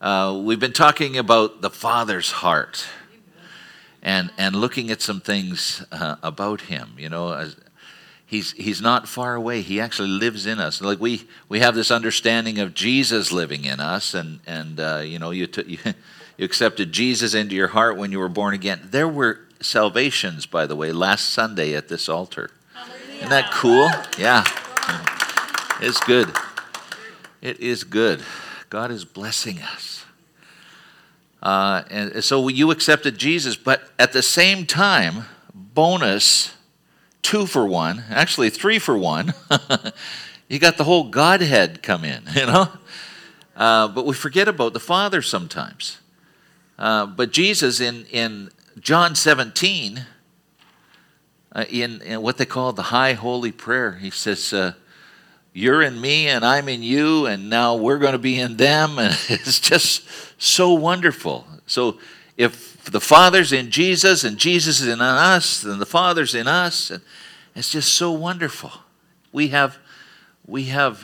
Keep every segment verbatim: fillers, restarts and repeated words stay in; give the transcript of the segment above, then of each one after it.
Uh, we've been talking about the Father's heart and and looking at some things uh, about him. You know, as he's he's not far away. He actually lives in us. Like we we have this understanding of Jesus living in us, and and uh, you know you, t- you you accepted Jesus into your heart when you were born again. There were salvations, by the way, last Sunday at this altar. Hallelujah. Isn't that cool? Yeah, it's good. It is good. God is blessing us. Uh, and so you accepted Jesus, but at the same time, bonus, two for one, actually three for one, you got the whole Godhead come in, you know? Uh, but we forget about the Father sometimes. Uh, but Jesus in, in John seventeen, uh, in, in what they call the High Holy Prayer, he says, uh, you're in me and I'm in you, and now we're going to be in them. And it's just so wonderful. So if the Father's in Jesus and Jesus is in us, then the Father's in us. And it's just so wonderful. We have, we have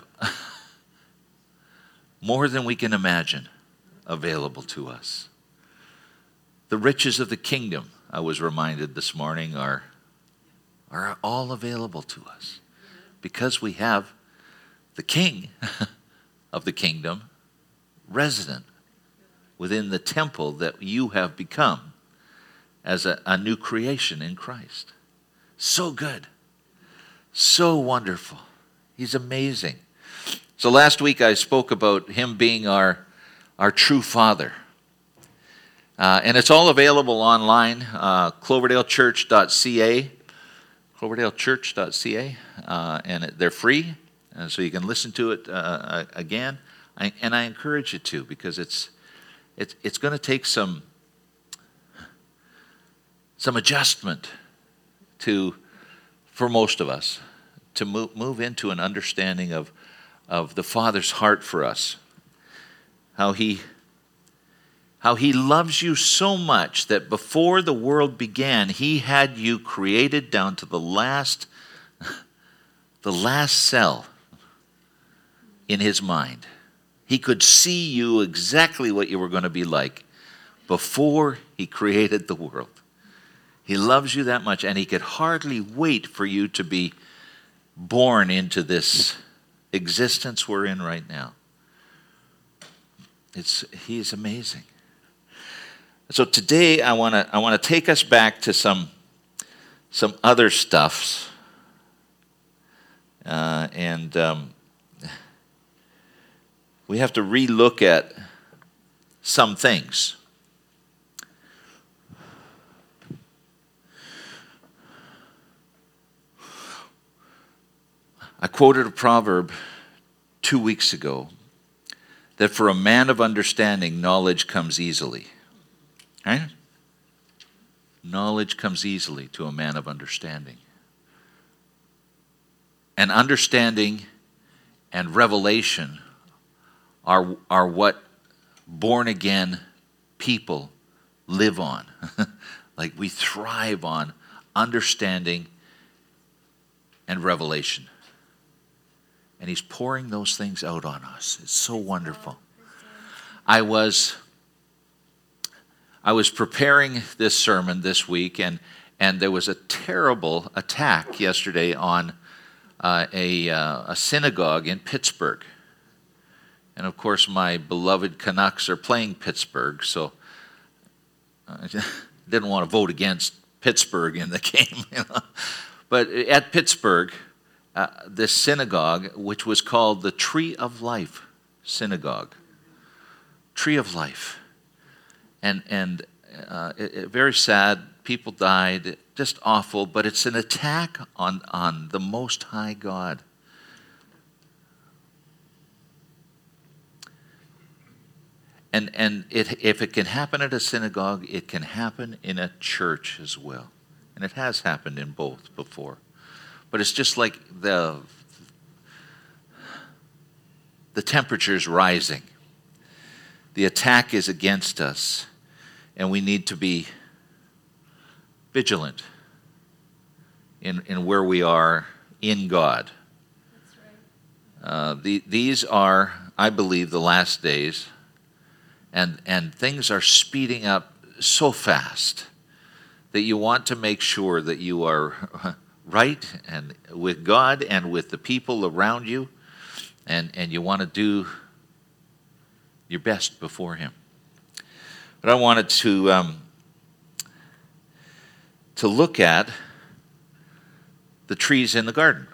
more than we can imagine available to us. The riches of the kingdom, I was reminded this morning, are, are all available to us because we have the King of the kingdom resident within the temple that you have become as a, a new creation in Christ. So good. So wonderful. He's amazing. So last week I spoke about him being our, our true Father. Uh, and it's all available online, uh, cloverdale church dot c a, cloverdale church dot c a, uh, and it, they're free. Uh, so you can listen to it uh, again, I, and I encourage you to, because it's it's it's going to take some some adjustment to for most of us to move move into an understanding of of the Father's heart for us, how he how he loves you so much that before the world began, he had you created down to the last the last cell in his mind. He could see you exactly what you were going to be like before he created the world. He loves you that much, and he could hardly wait for you to be born into this existence we're in right now. It's he's amazing. So today I want to I want to take us back to some some other stuffs, uh, and um, we have to relook at some things. I quoted a proverb two weeks ago that for a man of understanding, knowledge comes easily. Right? Knowledge comes easily to a man of understanding. And understanding and revelation are, are what born-again people live on. Like we thrive on understanding and revelation. And he's pouring those things out on us. It's so wonderful. I was I was preparing this sermon this week, and, and there was a terrible attack yesterday on uh, a, uh, a synagogue in Pittsburgh. And of course, my beloved Canucks are playing Pittsburgh, so I didn't want to vote against Pittsburgh in the game. You know? But at Pittsburgh, uh, this synagogue, which was called the Tree of Life Synagogue, Tree of Life, and and uh, it, it, very sad. People died, just awful. But it's an attack on on the Most High God. And and it, if it can happen at a synagogue, it can happen in a church as well. And it has happened in both before. But it's just like the the temperature's rising. The attack is against us, and we need to be vigilant in, in where we are in God. That's right. Uh, the, these are, I believe, the last days. and, and things are speeding up so fast that you want to make sure that you are right and with God and with the people around you, and, and you want to do your best before Him. But I wanted to um, to look at the trees in the garden.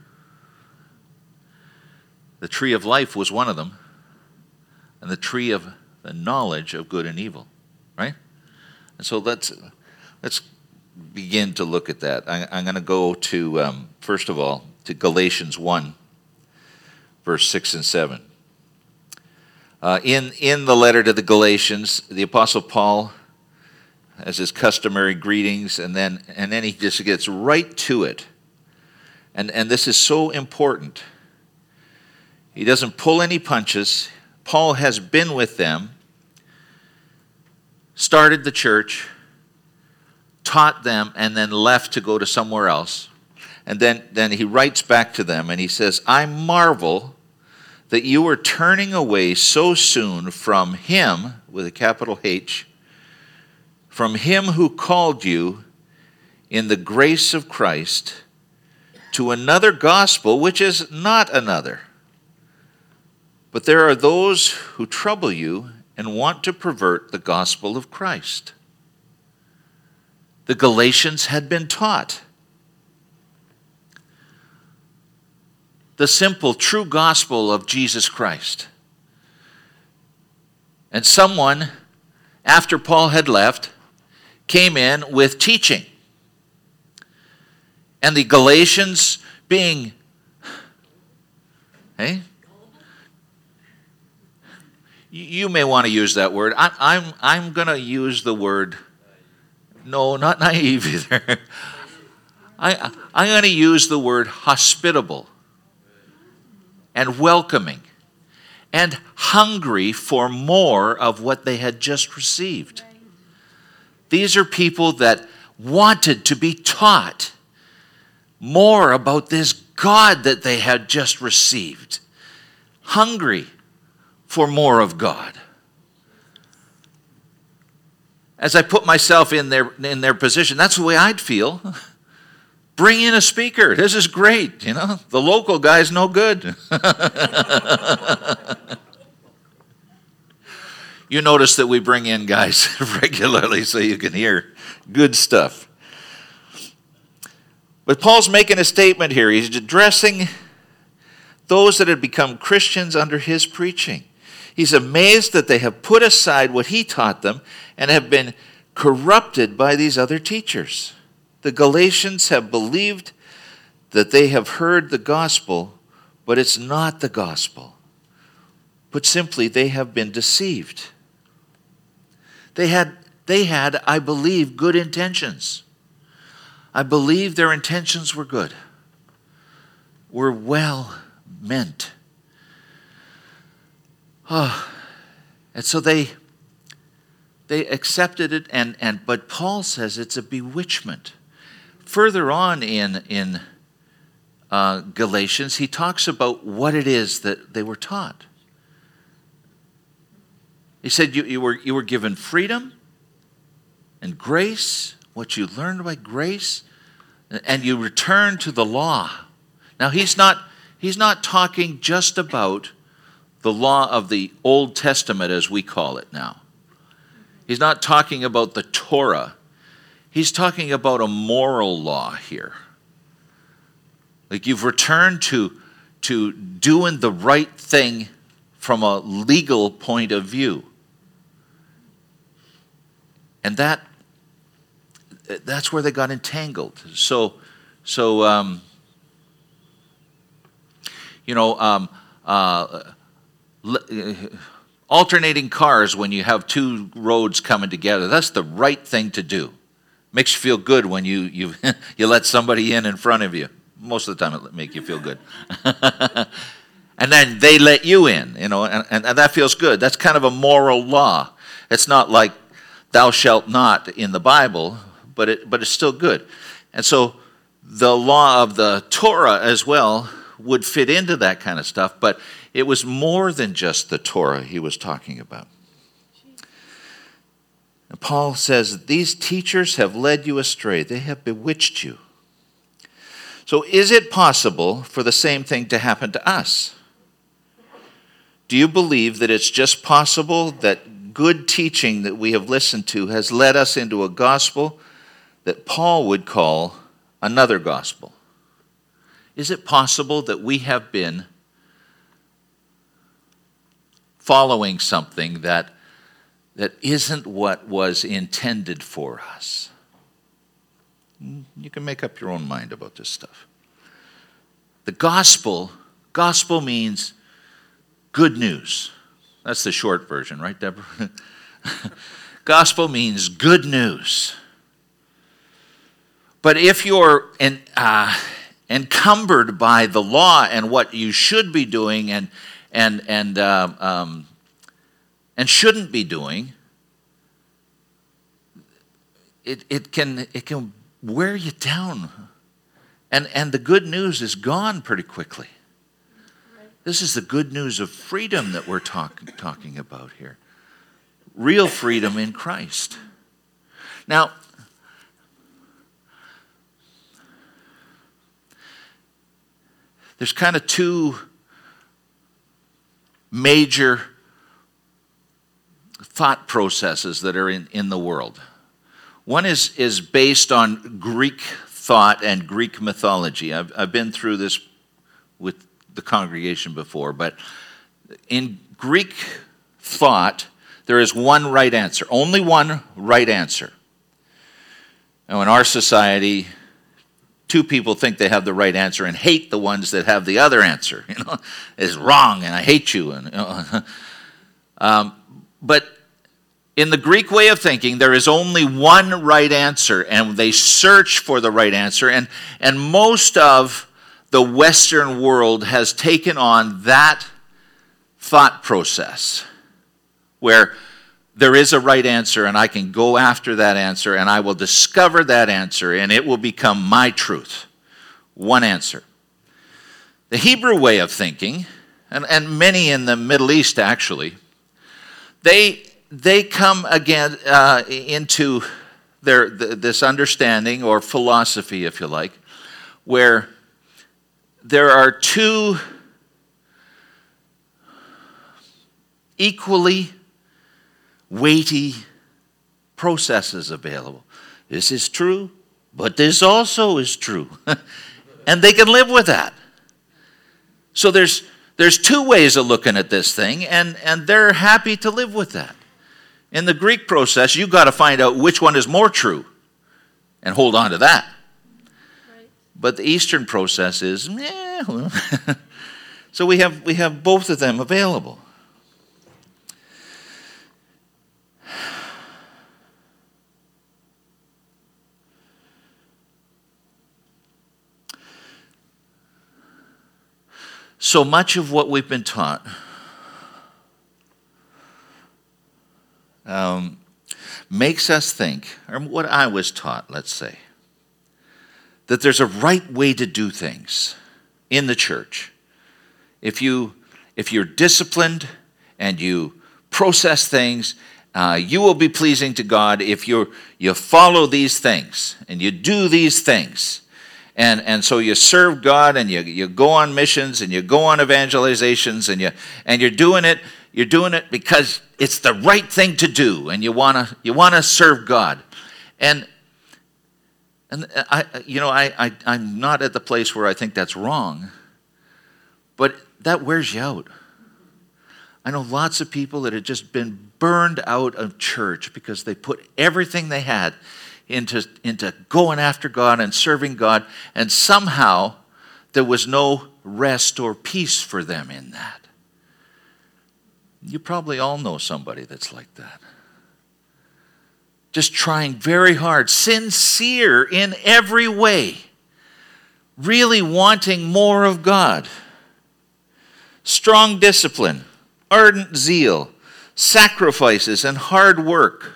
The tree of life was one of them, and the tree of the knowledge of good and evil, right? And so let's let's begin to look at that. I, I'm going to go to, um, first of all, to Galatians one, verse six and seven. Uh, in, in the letter to the Galatians, the Apostle Paul has his customary greetings, and then and then he just gets right to it. And, and this is so important. He doesn't pull any punches. Paul has been with them, started the church, taught them, and then left to go to somewhere else. And then, then he writes back to them, and he says, I marvel that you are turning away so soon from Him, with a capital H, from Him who called you in the grace of Christ to another gospel, which is not another. But there are those who trouble you and want to pervert the gospel of Christ. The Galatians had been taught the simple, true gospel of Jesus Christ. And someone, after Paul had left, came in with teaching. And the Galatians being, hey? You may want to use that word. I, I'm, I'm going to use the word, no, not naive either. I, I'm going to use the word hospitable and welcoming and hungry for more of what they had just received. These are people that wanted to be taught more about this God that they had just received. Hungry for more of God. As I put myself in their in their position, that's the way I'd feel. Bring in a speaker. This is great, you know. The local guy's no good. You notice that we bring in guys regularly so you can hear good stuff. But Paul's making a statement here. He's addressing those that had become Christians under his preaching. He's amazed that they have put aside what he taught them and have been corrupted by these other teachers. The Galatians have believed that they have heard the gospel, but it's not the gospel. Put simply, they have been deceived. They had, they had, I believe, good intentions. I believe their intentions were good, were well meant. Oh, and so they they accepted it, and, and but Paul says it's a bewitchment. Further on in, in uh, Galatians, he talks about what it is that they were taught. He said you, you were you were given freedom and grace, what you learned by grace, and you return to the law. Now he's not he's not talking just about the law of the Old Testament as we call it now. He's not talking about the Torah. He's talking about a moral law here. Like you've returned to, to doing the right thing from a legal point of view. And that that's where they got entangled. So, so um, you know, um, uh, alternating cars when you have two roads coming together, that's the right thing to do. Makes you feel good when you you you let somebody in in front of you. Most of the time it makes you feel good. And then they let you in, you know, and, and, and that feels good. That's kind of a moral law. It's not like thou shalt not in the Bible, but it but it's still good. And so the law of the Torah as well would fit into that kind of stuff, but it was more than just the Torah he was talking about. And Paul says, these teachers have led you astray. They have bewitched you. So is it possible for the same thing to happen to us? Do you believe that it's just possible that good teaching that we have listened to has led us into a gospel that Paul would call another gospel? Is it possible that we have been following something that, that isn't what was intended for us? You can make up your own mind about this stuff. The gospel, gospel means good news. That's the short version, right, Deborah? Gospel means good news. But if you're in, uh, encumbered by the law and what you should be doing and and and uh, um, and shouldn't be doing, it it can it can wear you down, and and the good news is gone pretty quickly. This is the good news of freedom that we're talking talking about here. Real freedom in Christ. Now, there's kind of two major thought processes that are in, in the world. One is, is based on Greek thought and Greek mythology. I've, I've been through this with the congregation before, but in Greek thought, there is one right answer, only one right answer. Now, in our society, two people think they have the right answer and hate the ones that have the other answer. You know, it's wrong, and I hate you. And you know, um, but in the Greek way of thinking, there is only one right answer, and they search for the right answer. And and most of the Western world has taken on that thought process, where there is a right answer, and I can go after that answer, and I will discover that answer, and it will become my truth. One answer. The Hebrew way of thinking, and, and many in the Middle East actually, they they come again uh, into their th- this understanding or philosophy, if you like, where there are two equally weighty processes available. This is true, but this also is true. And they can live with that. So there's there's two ways of looking at this thing, and, and they're happy to live with that. In the Greek process, you've got to find out which one is more true and hold on to that. Right. But the Eastern process is, eh, well. So we have we have both of them available. So much of what we've been taught um, makes us think, or what I was taught, let's say, that there's a right way to do things in the church. If you, if you're disciplined and you process things, uh, you will be pleasing to God if you you follow these things and you do these things. And and so you serve God, and you, you go on missions, and you go on evangelizations, and you and you're doing it you're doing it because it's the right thing to do, and you wanna you wanna serve God. And and I you know I, I I'm not at the place where I think that's wrong, but that wears you out. I know lots of people that have just been burned out of church because they put everything they had into, into going after God and serving God, and somehow there was no rest or peace for them in that. You probably all know somebody that's like that. Just trying very hard, sincere in every way, really wanting more of God. Strong discipline, ardent zeal, sacrifices, and hard work.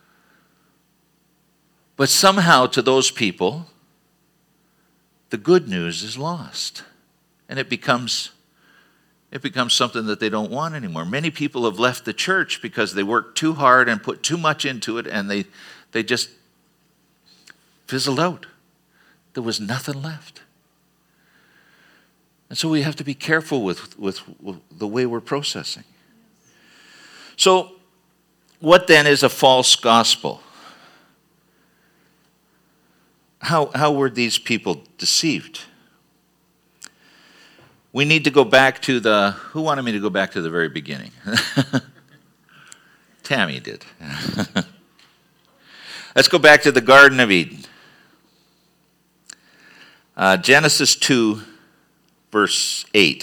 But somehow to those people, the good news is lost. And it becomes it becomes something that they don't want anymore. Many people have left the church because they worked too hard and put too much into it, and they, they just fizzled out. There was nothing left. And so we have to be careful with, with, with the way we're processing. So, what then is a false gospel? How, how were these people deceived? We need to go back to the, who wanted me to go back to the very beginning? Tammy did. Let's go back to the Garden of Eden. Uh, Genesis two, verse eight.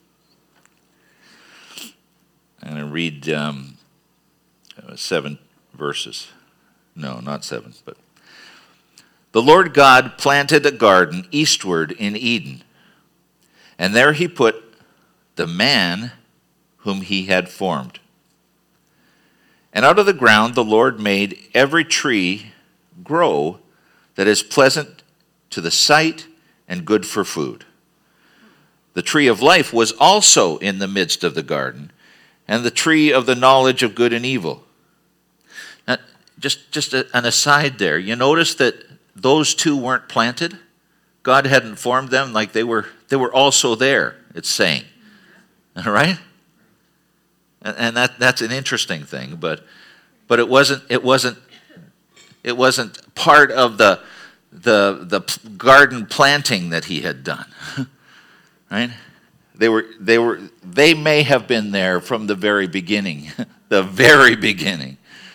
I'm going to read um, seven verses. No, not seven, but. The Lord God planted a garden eastward in Eden, and there he put the man whom he had formed. And out of the ground the Lord made every tree grow that is pleasant to the sight and good for food. The tree of life was also in the midst of the garden, and the tree of the knowledge of good and evil. Now, just, just a, an aside there, you notice that those two weren't planted. God hadn't formed them, like they were they were also there, it's saying. All right? And, and that that's an interesting thing, but but it wasn't it wasn't it wasn't part of the the the garden planting that he had done. Right? They were they were they may have been there from the very beginning, the very beginning.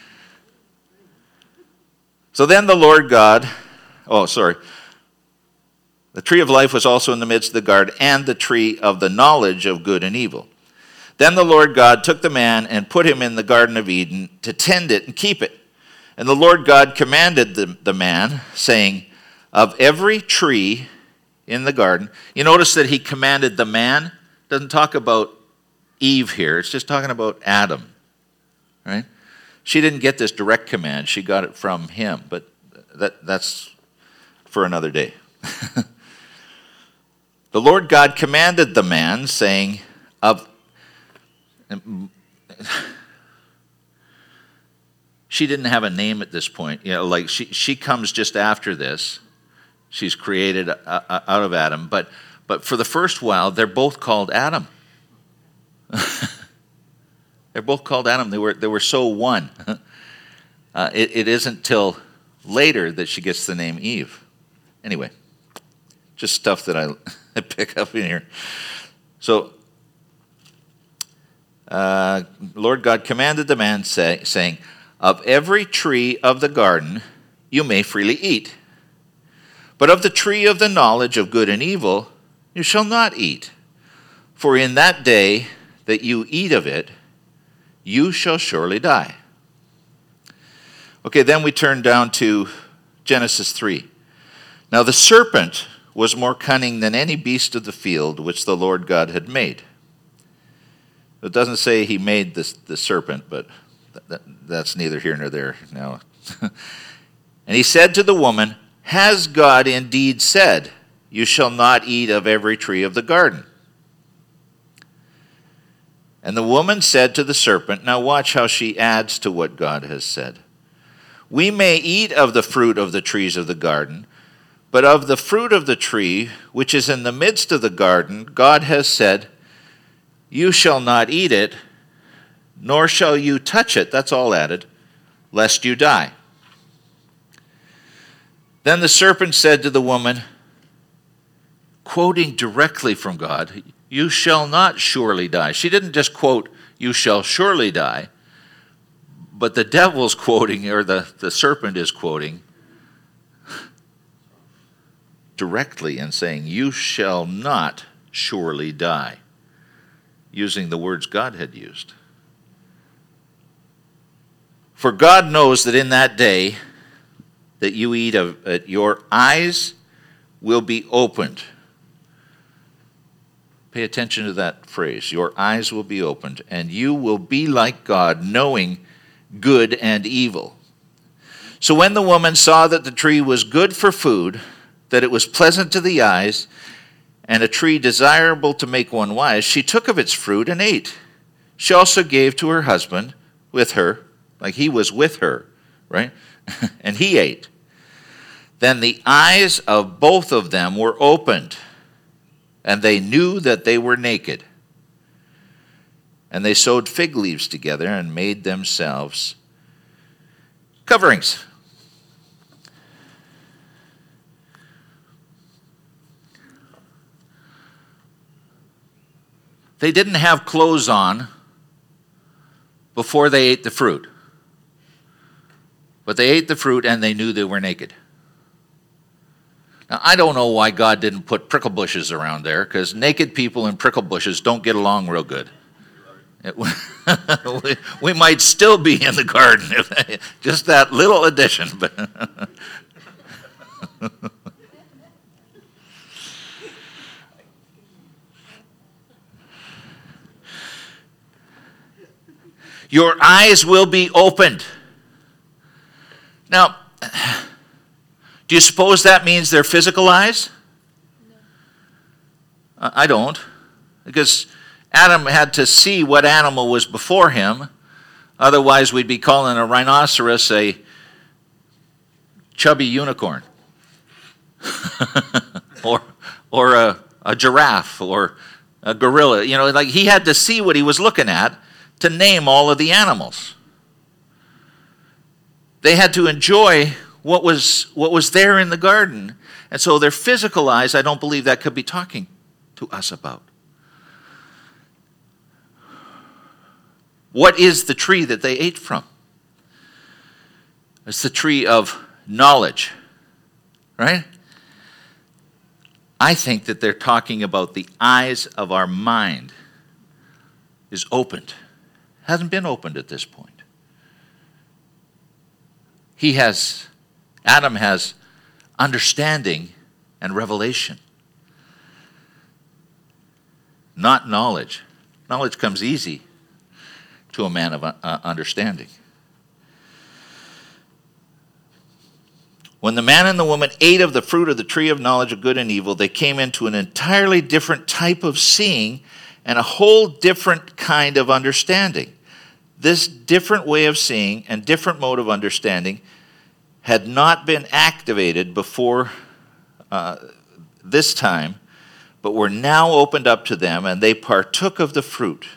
So then the Lord God, oh, sorry. The tree of life was also in the midst of the garden, and the tree of the knowledge of good and evil. Then the Lord God took the man and put him in the Garden of Eden to tend it and keep it. And the Lord God commanded the, the man, saying, of every tree in the garden. You notice that he commanded the man. Doesn't talk about Eve here. It's just talking about Adam. Right? She didn't get this direct command. She got it from him. But that, that's for another day. The Lord God commanded the man, saying, of she didn't have a name at this point. You know, like she, she comes just after this. She's created out of Adam. But but for the first while, they're both called Adam. They're both called Adam. They were they were so one. Uh, it, it isn't till later that she gets the name Eve. Anyway, just stuff that I, I pick up in here. So, uh, Lord God commanded the man, say, saying, of every tree of the garden you may freely eat, but of the tree of the knowledge of good and evil you shall not eat. For in that day that you eat of it, you shall surely die. Okay, then we turn down to Genesis three. Now the serpent was more cunning than any beast of the field which the Lord God had made. It doesn't say he made this, the serpent, but that, that, that's neither here nor there now. And he said to the woman, has God indeed said, you shall not eat of every tree of the garden? And the woman said to the serpent, now watch how she adds to what God has said. We may eat of the fruit of the trees of the garden, but of the fruit of the tree which is in the midst of the garden, God has said, you shall not eat it, nor shall you touch it, that's all added, lest you die. Then the serpent said to the woman, quoting directly from God, you shall not surely die. She didn't just quote, you shall surely die, but the devil's quoting, or the, the serpent is quoting directly and saying, you shall not surely die, using the words God had used. For God knows that in that day that you eat of it, your eyes will be opened. Pay attention to that phrase. Your eyes will be opened, and you will be like God, knowing good and evil. So when the woman saw that the tree was good for food, that it was pleasant to the eyes, and a tree desirable to make one wise, she took of its fruit and ate. She also gave to her husband with her, like he was with her, right? And he ate. Then the eyes of both of them were opened, and they knew that they were naked. And they sewed fig leaves together and made themselves coverings. They didn't have clothes on before they ate the fruit. But they ate the fruit and they knew they were naked. Now, I don't know why God didn't put prickle bushes around there, because naked people and prickle bushes don't get along real good. It, we, we might still be in the garden, if, just that little addition. But your eyes will be opened. Now, do you suppose that means they're physical eyes? No. I don't. Because Adam had to see what animal was before him. Otherwise, we'd be calling a rhinoceros a chubby unicorn. or or a, a giraffe or a gorilla. You know, like he had to see what he was looking at to name all of the animals. They had to enjoy what was what was there in the garden. And so their physical eyes, I don't believe that could be talking to us about. What is the tree that they ate from? It's the tree of knowledge, right? I think that they're talking about the eyes of our mind is opened. Hasn't been opened at this point. He has, Adam has understanding and revelation, not knowledge. Knowledge comes easy to a man of uh, understanding. When the man and the woman ate of the fruit of the tree of knowledge of good and evil, they came into an entirely different type of seeing and a whole different kind of understanding. This different way of seeing and different mode of understanding had not been activated before uh, this time, but were now opened up to them, and they partook of the fruit.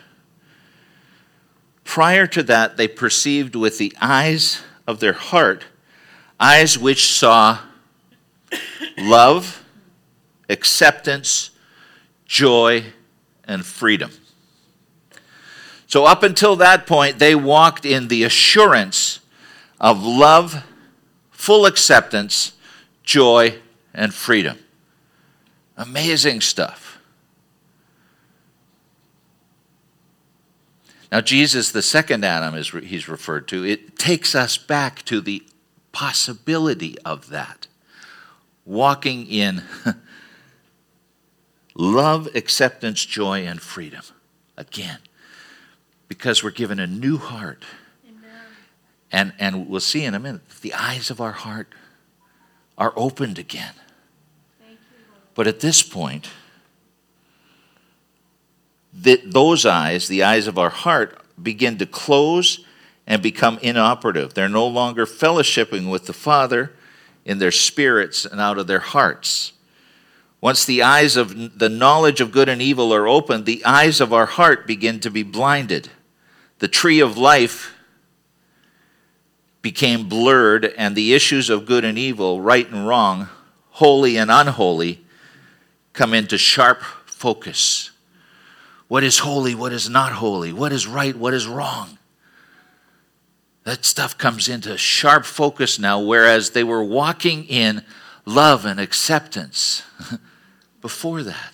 Prior to that, they perceived with the eyes of their heart, eyes which saw love, acceptance, joy, and freedom. So up until that point, they walked in the assurance of love, full acceptance, joy, and freedom. Amazing stuff. Now, Jesus, the second Adam, is re- he's referred to. It takes us back to the possibility of that. Walking in love, acceptance, joy, and freedom. Again. Because we're given a new heart. Amen. And, and we'll see in a minute, the eyes of our heart are opened again. Thank you, Lord. But at this point, the, those eyes, the eyes of our heart, begin to close and become inoperative. They're no longer fellowshipping with the Father in their spirits and out of their hearts. Once the eyes of the knowledge of good and evil are opened, the eyes of our heart begin to be blinded. The tree of life became blurred, and the issues of good and evil, right and wrong, holy and unholy, come into sharp focus. What is holy? What is not holy? What is right? What is wrong? That stuff comes into sharp focus now, whereas they were walking in love and acceptance before that.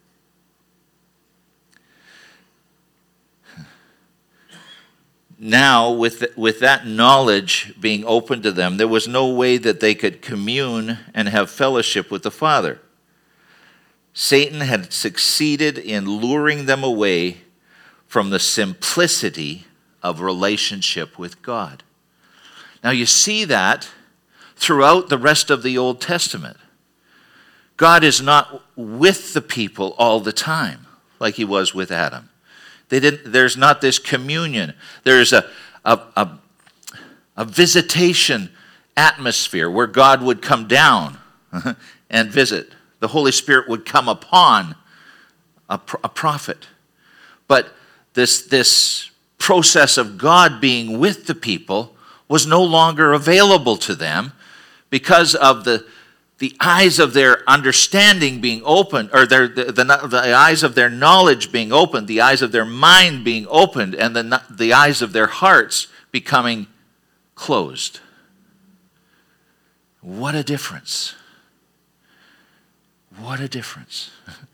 Now, with, with that knowledge being open to them, there was no way that they could commune and have fellowship with the Father. Satan had succeeded in luring them away from the simplicity of relationship with God. Now, you see that throughout the rest of the Old Testament. God is not with the people all the time like he was with Adam. They didn't, there's not this communion. There's a, a, a, a visitation atmosphere where God would come down and visit. The Holy Spirit would come upon a, a prophet. But this, this process of God being with the people was no longer available to them because of the, the eyes of their understanding being opened, or their, the, the, the eyes of their knowledge being opened, the eyes of their mind being opened, and the, the eyes of their hearts becoming closed. What a difference. What a difference.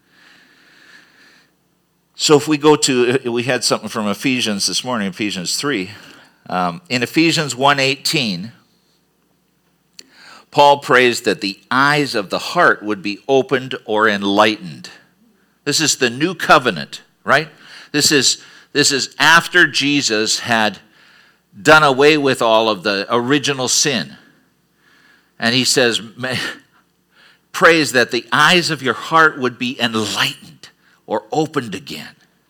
So if we go to, we had something from Ephesians this morning, Ephesians three. Um, in Ephesians one eighteen, Paul prays that the eyes of the heart would be opened or enlightened. This is the new covenant, right? This is, this is after Jesus had done away with all of the original sin. And he says, prays that the eyes of your heart would be enlightened or opened again.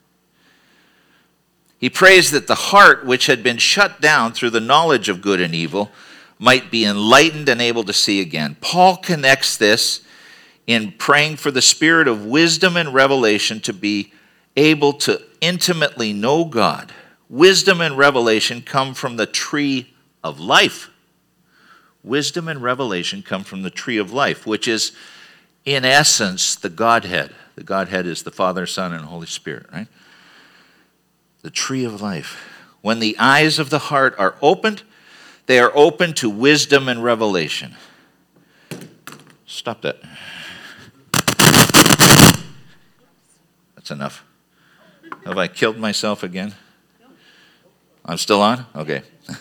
He prays that the heart, which had been shut down through the knowledge of good and evil, might be enlightened and able to see again. Paul connects this in praying for the spirit of wisdom and revelation to be able to intimately know God. Wisdom and revelation come from the tree of life. Wisdom and revelation come from the tree of life, which is, in essence, the Godhead. The Godhead is the Father, Son, and Holy Spirit, right? The tree of life. When the eyes of the heart are opened, they are open to wisdom and revelation. Stop that. That's enough. Have I killed myself again? I'm still on? Okay.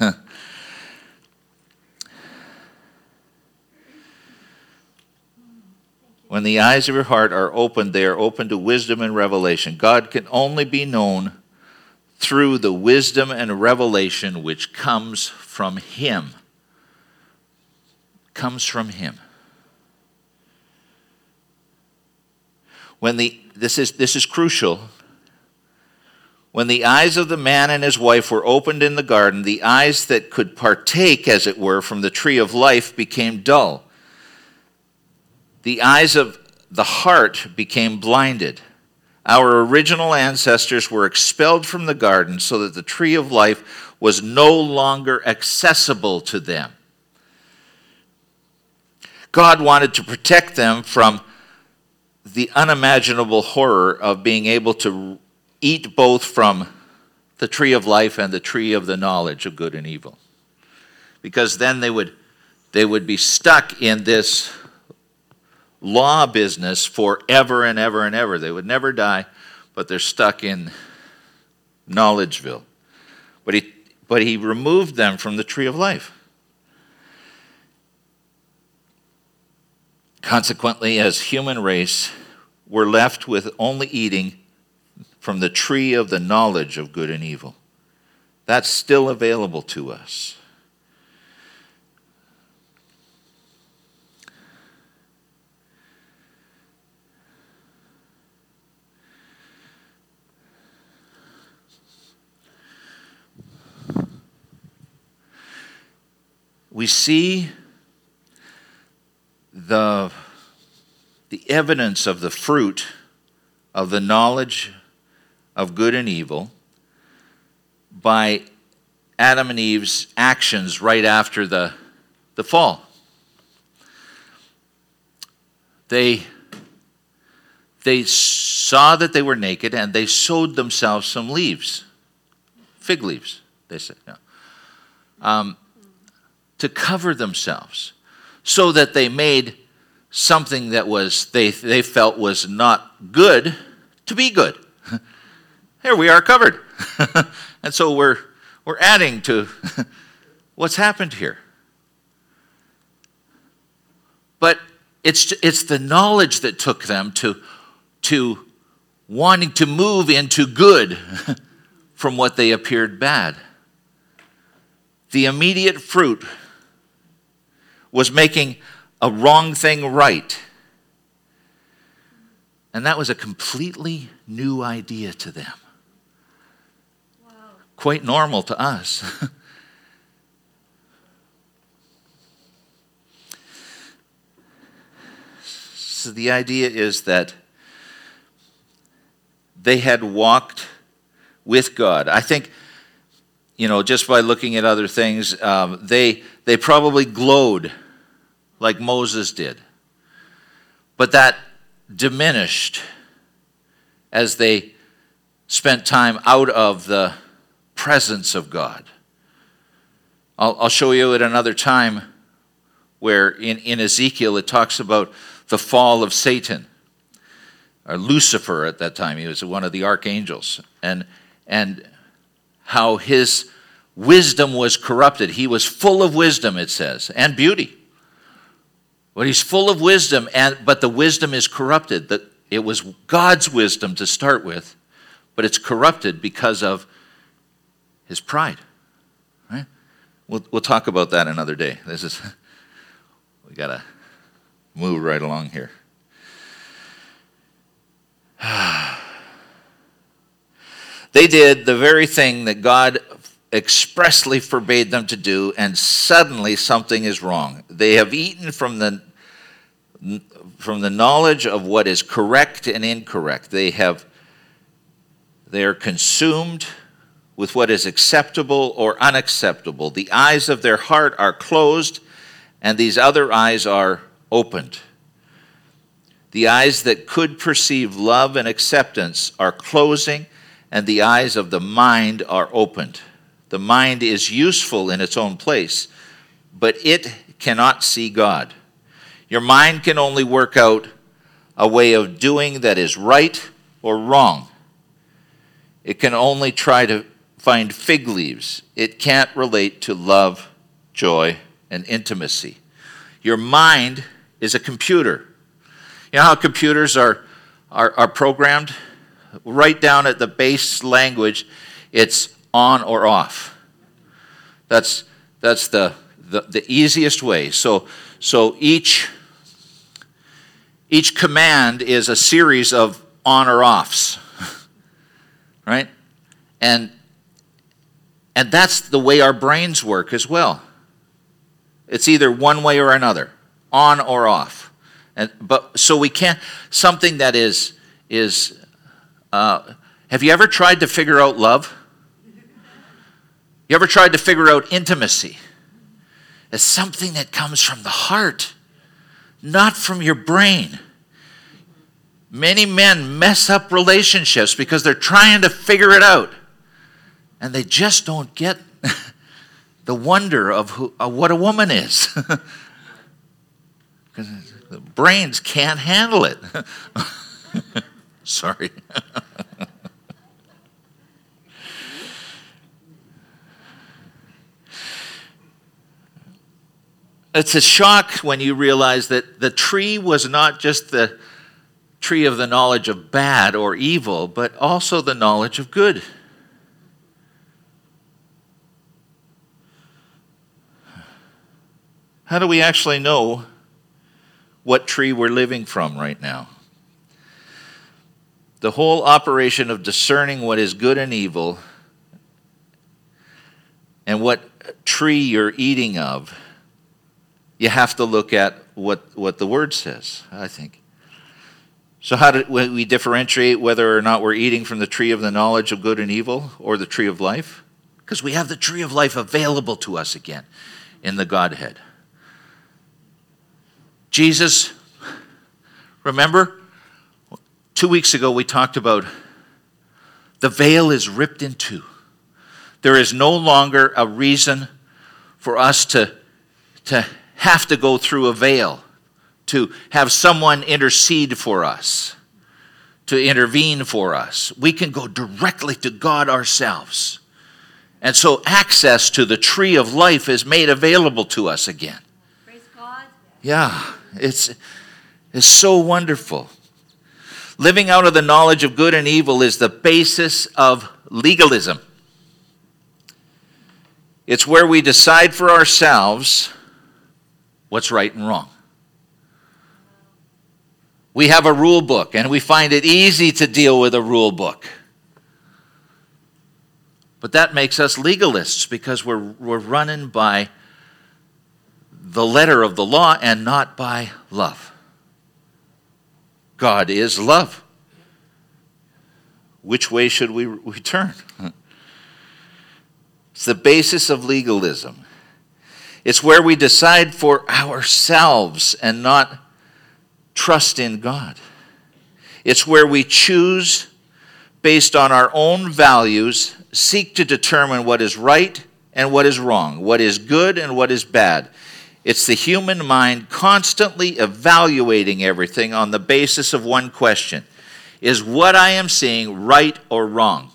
When the eyes of your heart are opened, they are open to wisdom and revelation. God can only be known through the wisdom and revelation which comes from him. Comes from him. When the this is this is crucial. When the eyes of the man and his wife were opened in the garden, the eyes that could partake, as it were, from the tree of life became dull. The eyes of the heart became blinded. Our original ancestors were expelled from the garden so that the tree of life was no longer accessible to them. God wanted to protect them from the unimaginable horror of being able to eat both from the tree of life and the tree of the knowledge of good and evil. Because then they would, they would be stuck in this law business forever and ever and ever. They would never die, but they're stuck in Knowledgeville. But he, but he removed them from the tree of life. Consequently, as human race, we're left with only eating from the tree of the knowledge of good and evil. That's still available to us. We see the, the evidence of the fruit of the knowledge of good and evil by Adam and Eve's actions right after the, the fall. They, they saw that they were naked and they sewed themselves some leaves, fig leaves, they said. No. Um, to cover themselves so that they made something that was they, they felt was not good to be good. Here we are covered. And so we're we're adding to what's happened here. But it's it's the knowledge that took them to to wanting to move into good from what they appeared bad. The immediate fruit was making a wrong thing right. And that was a completely new idea to them. Wow. Quite normal to us. So the idea is that they had walked with God. I think, you know, just by looking at other things, um, they they probably glowed like Moses did. But that diminished as they spent time out of the presence of God. I'll, I'll show you at another time where in, in Ezekiel it talks about the fall of Satan, or Lucifer at that time. He was one of the archangels. And, and how his wisdom was corrupted. He was full of wisdom, it says, and beauty. But he's full of wisdom, and but the wisdom is corrupted. That it was God's wisdom to start with, but it's corrupted because of his pride. Right? We'll we'll talk about that another day. This is we gotta move right along here. They did the very thing that God expressly forbade them to do, and suddenly something is wrong. They have eaten from the from the knowledge of what is correct and incorrect. They have they are consumed with what is acceptable or unacceptable. The eyes of their heart are closed, and these other eyes are opened. The eyes that could perceive love and acceptance are closing, and the eyes of the mind are opened. The mind is useful in its own place, but it cannot see God. Your mind can only work out a way of doing that is right or wrong. It can only try to find fig leaves. It can't relate to love, joy, and intimacy. Your mind is a computer. You know how computers are, are, are programmed? Right down at the base language, it's on or off. That's that's the the, the easiest way. So so each each command is a series of on or offs. Right? And and that's the way our brains work as well. It's either one way or another, on or off. And but so we can't something that is is uh, have you ever tried to figure out love? You ever tried to figure out intimacy? It's something that comes from the heart, not from your brain. Many men mess up relationships because they're trying to figure it out, and they just don't get the wonder of, who, of what a woman is. Because the brains can't handle it. Sorry. It's a shock when you realize that the tree was not just the tree of the knowledge of bad or evil, but also the knowledge of good. How do we actually know what tree we're living from right now? The whole operation of discerning what is good and evil and what tree you're eating of, you have to look at what, what the Word says, I think. So how do we differentiate whether or not we're eating from the tree of the knowledge of good and evil or the tree of life? Because we have the tree of life available to us again in the Godhead. Jesus, remember, two weeks ago we talked about the veil is ripped in two. There is no longer a reason for us to, to have to go through a veil, to have someone intercede for us, to intervene for us. We can go directly to God ourselves. And so access to the tree of life is made available to us again. Praise God. Yeah, it's, it's so wonderful. Living out of the knowledge of good and evil is the basis of legalism. It's where we decide for ourselves what's right and wrong. We have a rule book, and we find it easy to deal with a rule book. But that makes us legalists because we're, we're running by the letter of the law and not by love. God is love. Which way should we, we turn? It's the basis of legalism. It's where we decide for ourselves and not trust in God. It's where we choose based on our own values, seek to determine what is right and what is wrong, what is good and what is bad. It's the human mind constantly evaluating everything on the basis of one question. Is what I am seeing right or wrong?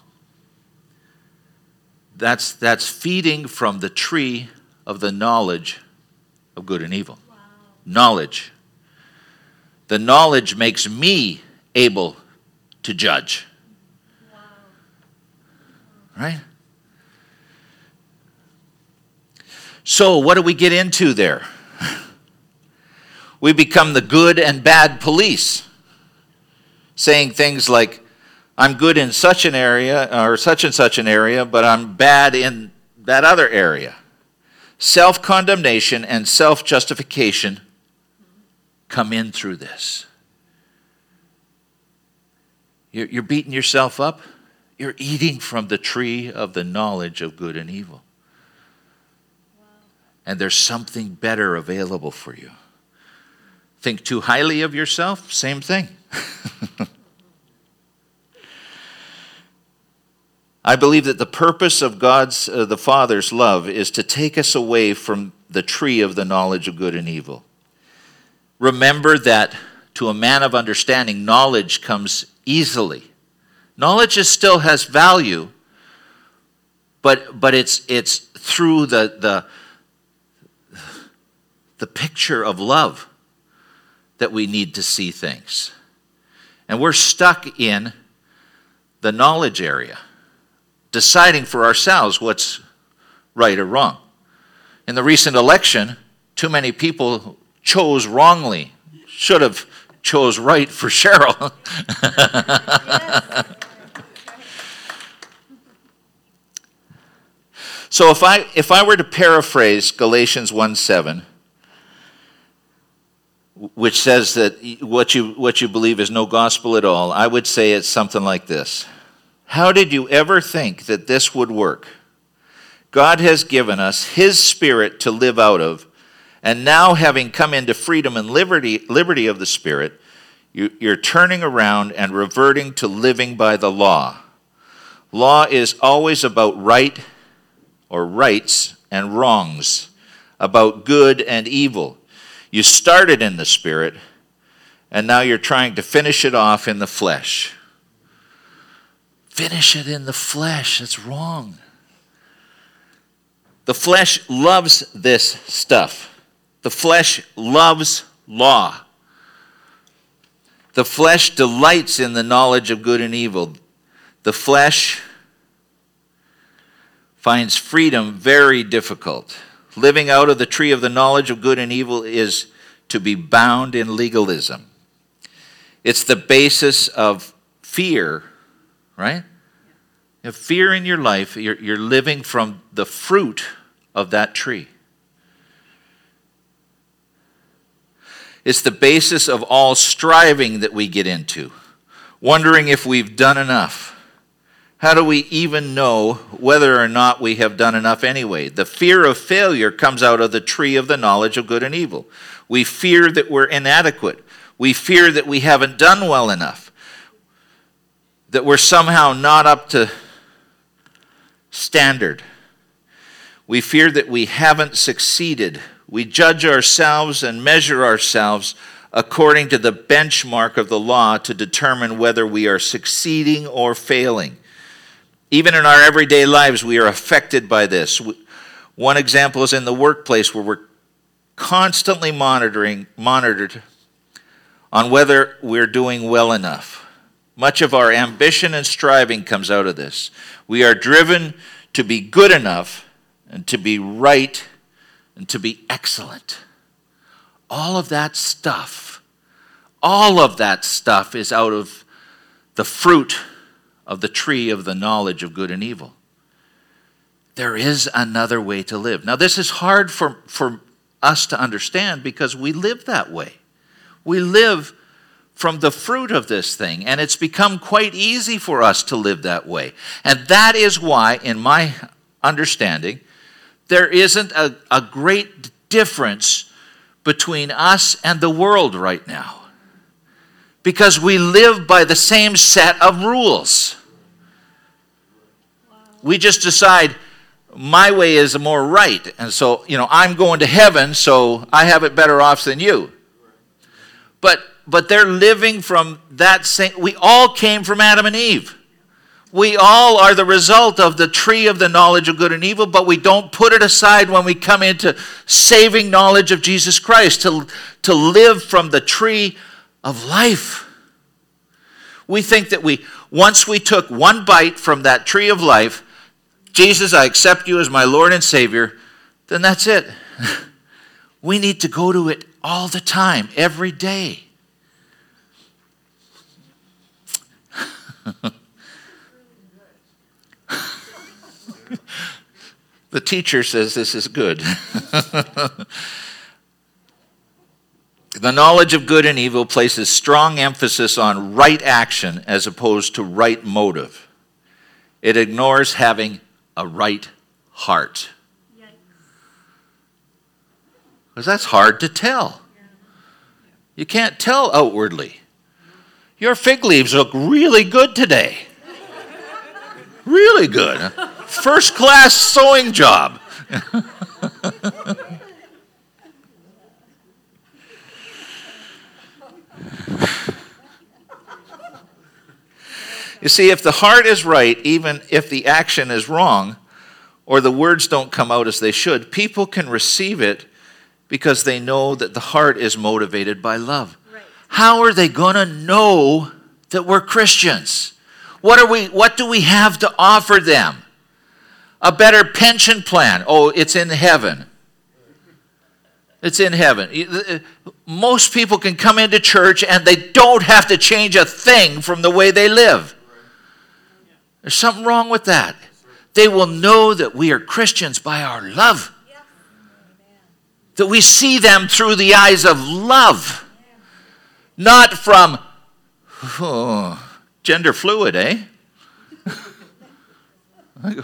That's, that's feeding from the tree of the knowledge of good and evil. Wow. Knowledge. The knowledge makes me able to judge. Wow. Right? So what do we get into there? We become the good and bad police, saying things like, I'm good in such an area or such and such an area, but I'm bad in that other area. Self-condemnation and self-justification come in through this. You're, you're beating yourself up. You're eating from the tree of the knowledge of good and evil. Wow. And there's something better available for you. Think too highly of yourself? Same thing. I believe that the purpose of God's, uh, the Father's love is to take us away from the tree of the knowledge of good and evil. Remember that to a man of understanding, knowledge comes easily. Knowledge is, still has value, but, but it's, it's through the, the, the picture of love that we need to see things. And we're stuck in the knowledge area, deciding for ourselves what's right or wrong. In the recent election, too many people chose wrongly. Should have chose right for Cheryl. So if I if I were to paraphrase Galatians one seven, which says that what you what you believe is no gospel at all, I would say it's something like this. How did you ever think that this would work? God has given us His Spirit to live out of, and now having come into freedom and liberty, liberty of the Spirit, you, you're turning around and reverting to living by the law. Law is always about right or rights and wrongs, about good and evil. You started in the Spirit, and now you're trying to finish it off in the flesh. Finish it in the flesh. That's wrong. The flesh loves this stuff. The flesh loves law. The flesh delights in the knowledge of good and evil. The flesh finds freedom very difficult. Living out of the tree of the knowledge of good and evil is to be bound in legalism. It's the basis of fear, right? If fear in your life, you're, you're living from the fruit of that tree. It's the basis of all striving that we get into, wondering if we've done enough. How do we even know whether or not we have done enough anyway? The fear of failure comes out of the tree of the knowledge of good and evil. We fear that we're inadequate. We fear that we haven't done well enough, that we're somehow not up to standard. We fear that we haven't succeeded. We judge ourselves and measure ourselves according to the benchmark of the law to determine whether we are succeeding or failing. Even in our everyday lives, we are affected by this. One example is in the workplace, where we're constantly monitoring, monitored on whether we're doing well enough. Much of our ambition and striving comes out of this. We are driven to be good enough and to be right and to be excellent. All of that stuff, All of that stuff is out of the fruit of the tree of the knowledge of good and evil. There is another way to live. Now, this is hard for, for us to understand because we live that way. We live from the fruit of this thing, and it's become quite easy for us to live that way. And that is why, in my understanding, there isn't a, a great difference between us and the world right now. Because we live by the same set of rules. We just decide, my way is more right. And so, you know, I'm going to heaven, so I have it better off than you. But but they're living from that same, we all came from Adam and Eve. We all are the result of the tree of the knowledge of good and evil, but we don't put it aside when we come into saving knowledge of Jesus Christ, to, to live from the tree of life. We think that we, once we took one bite from that tree of life, Jesus, I accept you as my Lord and Savior, then that's it. We need to go to it all the time, every day. The teacher says this is good. The knowledge of good and evil places strong emphasis on right action as opposed to right motive. It ignores having a right heart. Because that's hard to tell. You can't tell outwardly. Your fig leaves look really good today. Really good. First class sewing job. You see, if the heart is right, even if the action is wrong, or the words don't come out as they should, people can receive it because they know that the heart is motivated by love. Right. How are they going to know that we're Christians? What are we? What do we have to offer them? A better pension plan. Oh, it's in heaven. It's in heaven. Most people can come into church and they don't have to change a thing from the way they live. There's something wrong with that. They will know that we are Christians by our love. That we see them through the eyes of love. Not from, oh, gender fluid, eh? You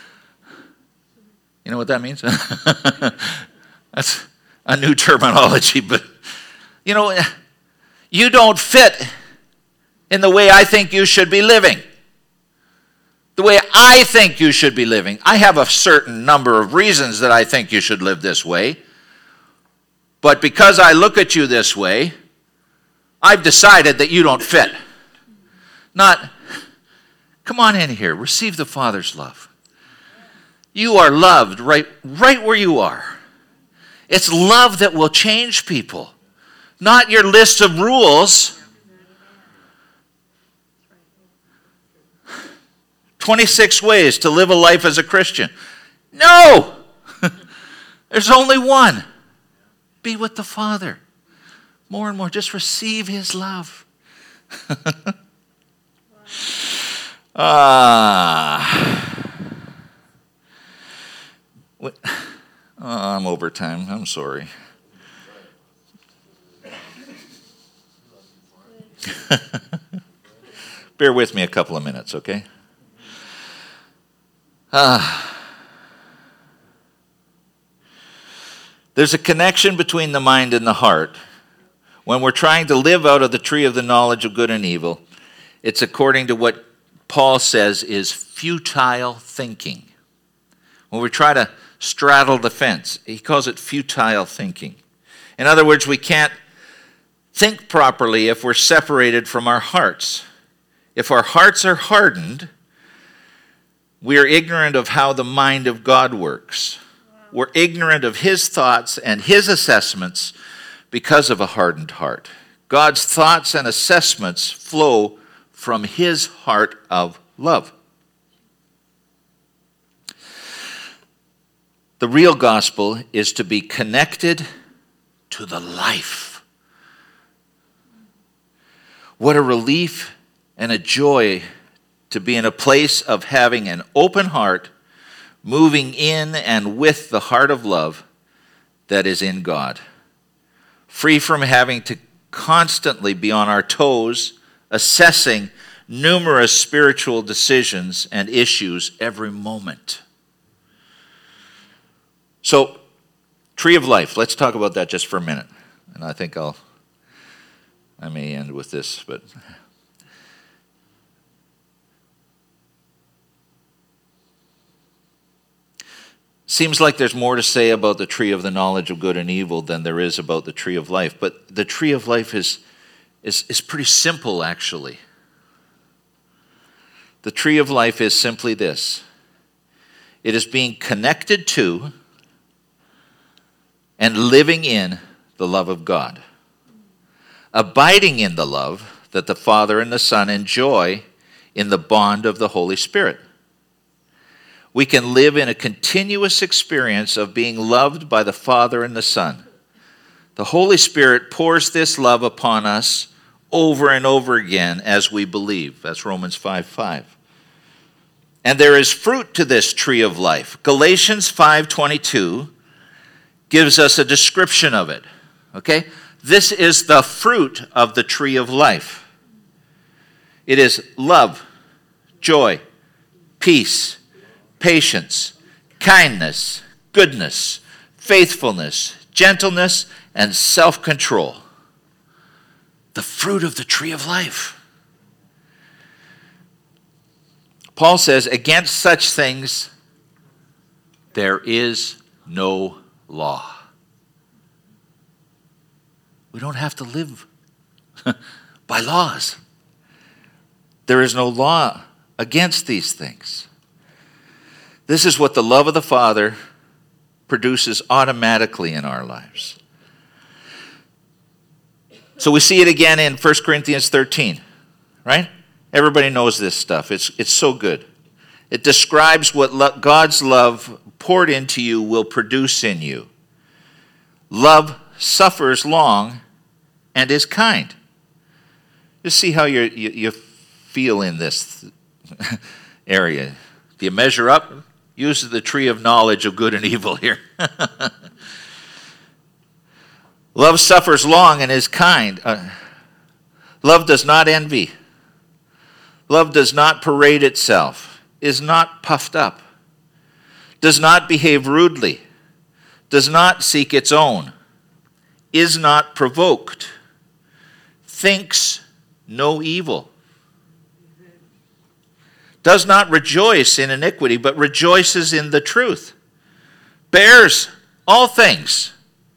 know what that means? That's a new terminology, but you know, you don't fit in the way I think you should be living. The way I think you should be living. I have a certain number of reasons that I think you should live this way. But because I look at you this way, I've decided that you don't fit. Not, come on in here, receive the Father's love. You are loved right, right where you are. It's love that will change people, not your list of rules. twenty-six ways to live a life as a Christian. No! There's only one. Be with the Father. More and more, just receive His love. Ah. uh, oh, I'm over time. I'm sorry. Bear with me a couple of minutes, okay? Ah. There's a connection between the mind and the heart. When we're trying to live out of the tree of the knowledge of good and evil, it's according to what Paul says is futile thinking. When we try to straddle the fence, he calls it futile thinking. In other words, we can't think properly if we're separated from our hearts. If our hearts are hardened, we are ignorant of how the mind of God works. We're ignorant of His thoughts and His assessments because of a hardened heart. God's thoughts and assessments flow from His heart of love. The real gospel is to be connected to the life. What a relief and a joy to be in a place of having an open heart, moving in and with the heart of love that is in God. Free from having to constantly be on our toes, assessing numerous spiritual decisions and issues every moment. So, tree of life, let's talk about that just for a minute. And I think I'll, I may end with this, but seems like there's more to say about the tree of the knowledge of good and evil than there is about the tree of life. But the tree of life is, is, is pretty simple, actually. The tree of life is simply this. It is being connected to and living in the love of God. Abiding in the love that the Father and the Son enjoy in the bond of the Holy Spirit. We can live in a continuous experience of being loved by the Father and the Son. The Holy Spirit pours this love upon us over and over again as we believe. That's Romans five five. And there is fruit to this tree of life. Galatians five twenty-two gives us a description of it. Okay? This is the fruit of the tree of life. It is love, joy, peace, patience, kindness, goodness, faithfulness, gentleness, and self-control. The fruit of the tree of life. Paul says, against such things there is no law. We don't have to live by laws. There is no law against these things. This is what the love of the Father produces automatically in our lives. So we see it again in First Corinthians thirteen, right? Everybody knows this stuff. It's, it's so good. It describes what lo- God's love poured into you will produce in you. Love suffers long and is kind. Just see how you you feel in this area. Do you measure up? Use the tree of knowledge of good and evil here. Love suffers long and is kind. Uh, love does not envy. Love does not parade itself, is not puffed up, does not behave rudely, does not seek its own, is not provoked, thinks no evil, does not rejoice in iniquity, but rejoices in the truth, bears all things.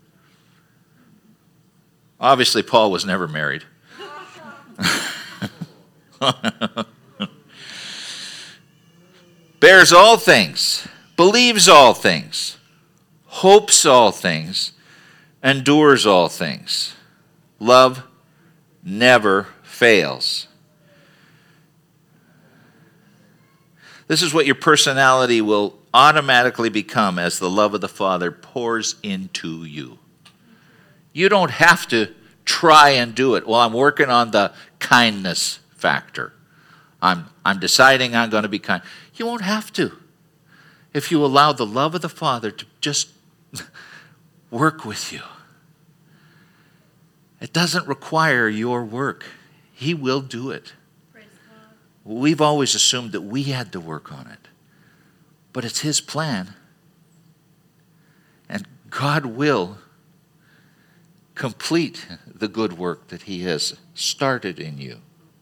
Obviously, Paul was never married. Bears all things, believes all things, hopes all things, endures all things. Love never fails. This is what your personality will automatically become as the love of the Father pours into you. You don't have to try and do it. Well, I'm working on the kindness factor. I'm, I'm deciding I'm going to be kind. You won't have to. If you allow the love of the Father to just work with you. It doesn't require your work. He will do it. Praise God. We've always assumed that we had to work on it. But it's His plan. And God will complete the good work that He has started in you.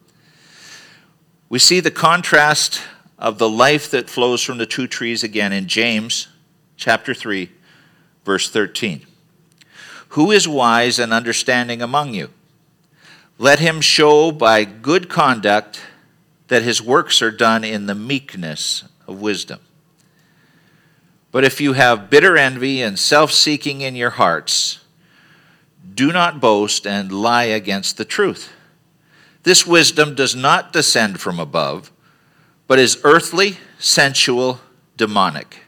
We see the contrast of the life that flows from the two trees again in James chapter three, verse thirteen. Who is wise and understanding among you? Let him show by good conduct that his works are done in the meekness of wisdom. But if you have bitter envy and self-seeking in your hearts, do not boast and lie against the truth. This wisdom does not descend from above, but is earthly, sensual, demonic.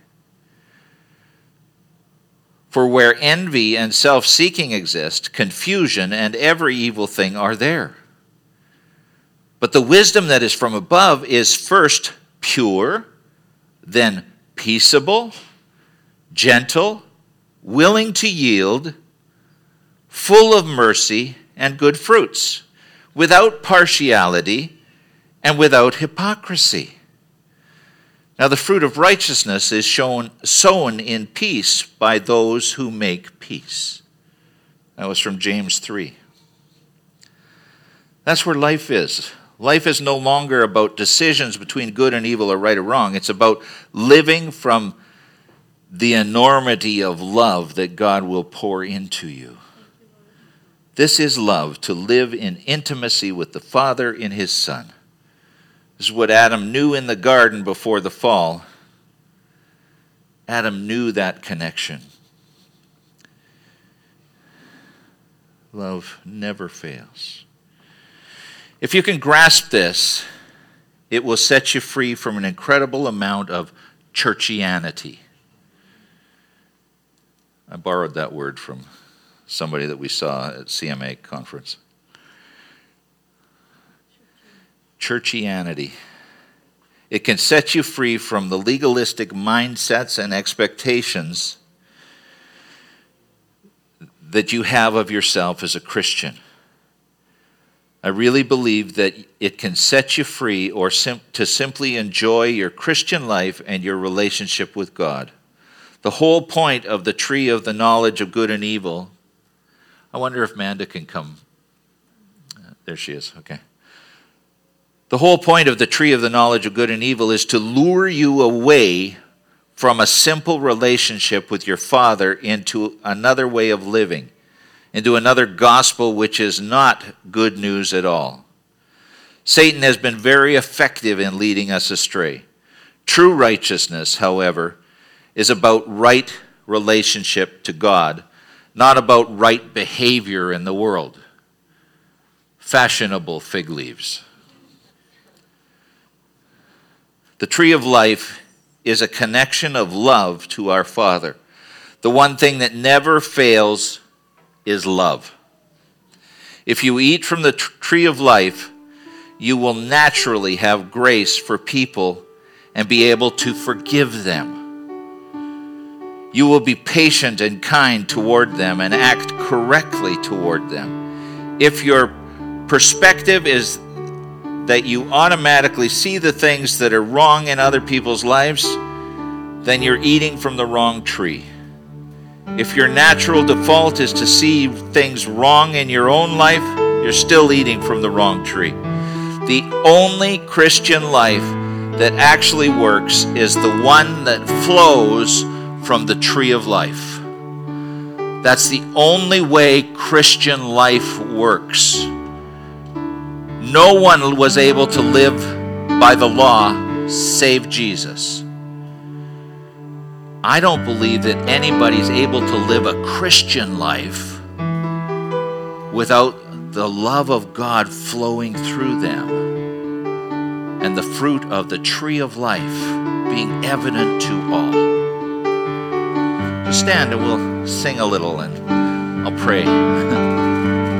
For where envy and self-seeking exist, confusion and every evil thing are there. But the wisdom that is from above is first pure, then peaceable, gentle, willing to yield, full of mercy and good fruits, without partiality and without hypocrisy. Now the fruit of righteousness is shown, sown in peace by those who make peace. That was from James three. That's where life is. Life is no longer about decisions between good and evil or right or wrong. It's about living from the enormity of love that God will pour into you. This is love, to live in intimacy with the Father in his Son. This is what Adam knew in the garden before the fall. Adam knew that connection. Love never fails. If you can grasp this, it will set you free from an incredible amount of churchianity. I borrowed that word from somebody that we saw at C M A conference. Churchianity. It can set you free from the legalistic mindsets and expectations that you have of yourself as a Christian. I really believe that it can set you free or sim- to simply enjoy your Christian life and your relationship with God. The whole point of the tree of the knowledge of good and evil. I wonder if Manda can come. Uh, there she is. Okay. The whole point of the tree of the knowledge of good and evil is to lure you away from a simple relationship with your Father into another way of living, into another gospel which is not good news at all. Satan has been very effective in leading us astray. True righteousness, however, is about right relationship to God, not about right behavior in the world. Fashionable fig leaves. The tree of life is a connection of love to our Father. The one thing that never fails is love. If you eat from the tr- tree of life, you will naturally have grace for people and be able to forgive them. You will be patient and kind toward them and act correctly toward them. If your perspective is that you automatically see the things that are wrong in other people's lives, then you're eating from the wrong tree. If your natural default is to see things wrong in your own life, you're still eating from the wrong tree. The only Christian life that actually works is the one that flows from the tree of life. That's the only way Christian life works. No one was able to live by the law save Jesus. I don't believe that anybody's able to live a Christian life without the love of God flowing through them and the fruit of the tree of life being evident to all. Just stand and we'll sing a little and I'll pray.